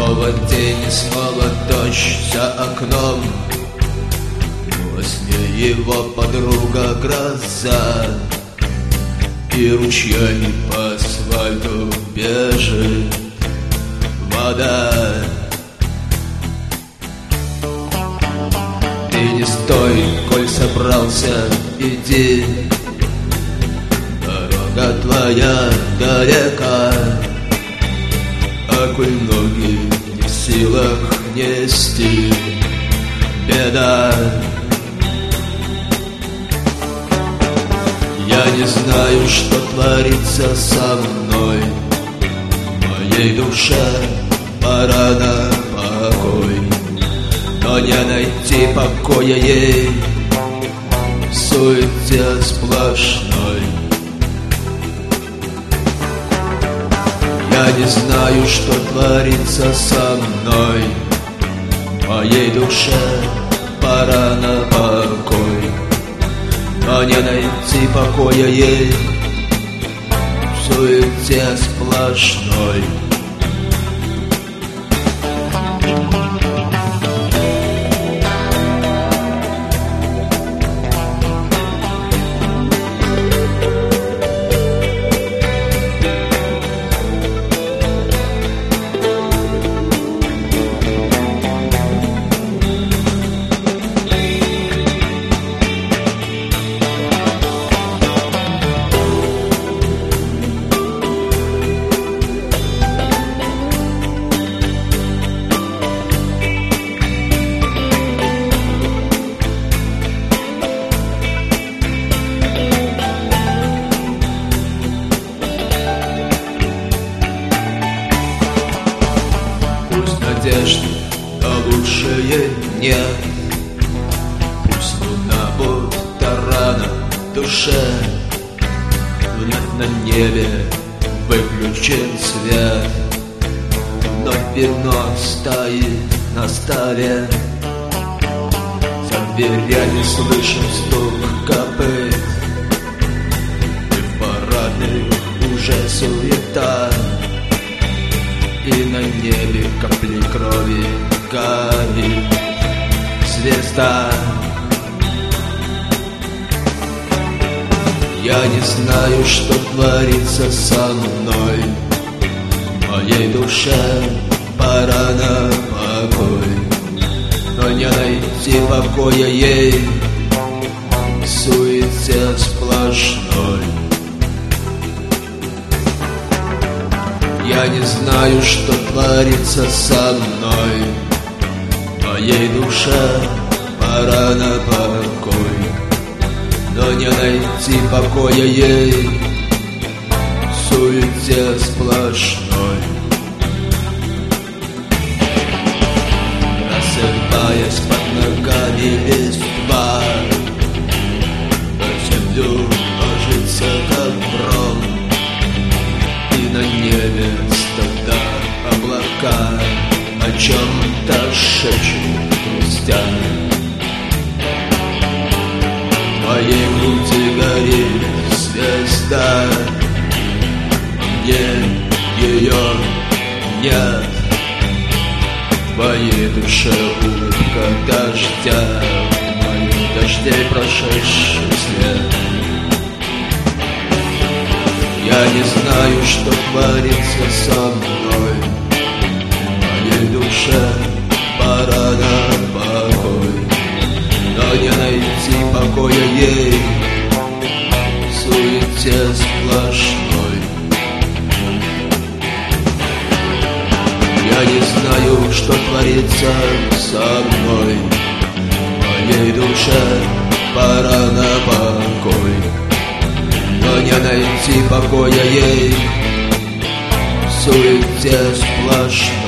Снова день и снова дождь за окном. Во сне его подруга гроза, и ручьями по асфальту бежит вода. Ты не стой, коль собрался, иди, дорога твоя далека. А коль ноги не в силах нести, беда. Я не знаю, что творится со мной, моей душе пора на покой, но не найти покоя ей в суете сплошной. Я не знаю, что творится со мной, моей душе пора на покой, но не найти покоя ей в суете сплошной. Надежды, но лучшее нет. Пусть луна будто рана в душе, вновь на небе выключен свет, но вино стоит на столе. За дверями слышен стук копыт, и в парадной уже суета. И на небе капли крови горит звезда. Я не знаю, что творится со мной, моей душе пора на покой, но не найти покоя ей в суете сплошной. Я не знаю, что творится со мной, моей душе пора на покой, но не найти покоя ей в суете сплошной. Рассыпаясь под ногами листва, на землю ложится ковром, и на небе стада облака о чем-то шепчут, грустя. В моей груди горит звезда, мне ее нет. В твоей душе улыбка дождя, в моем дожде прошедший след. Я не знаю, что творится со мной, моей душе пора на покой, но не найти покоя ей в суете сплошной. Я не знаю, что творится со мной, моей душе пора на покой, но не найти покоя ей в суете сплошной.